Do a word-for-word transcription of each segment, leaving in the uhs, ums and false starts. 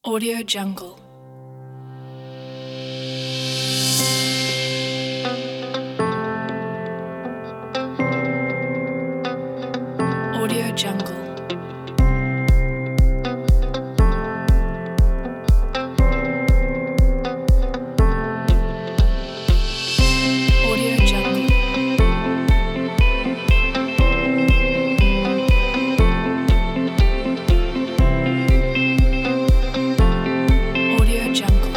Audio Jungle. Audio Jungle. Audio Jungle. Audio Jungle.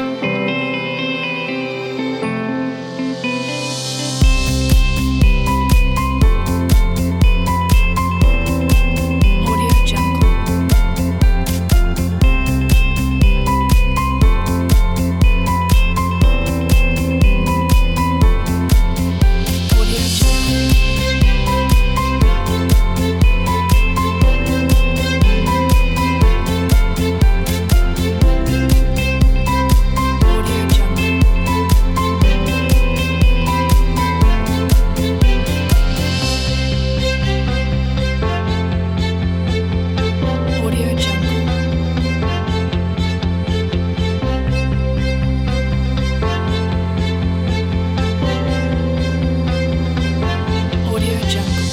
Audio Jungle. Audio Jungle. Audio Jungle. Audio Jungle. Audio Jungle.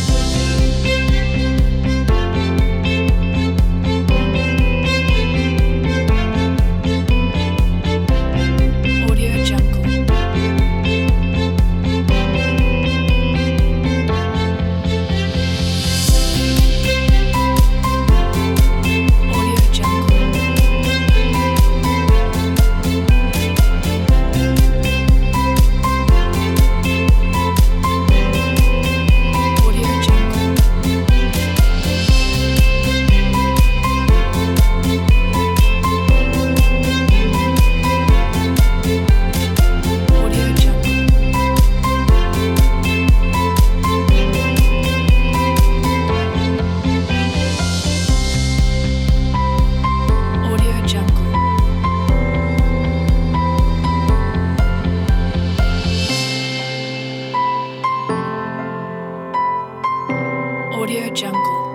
Audio Jungle. Audio Jungle. Audio Jungle. Audio Jungle. Audio Jungle. Audio Jungle.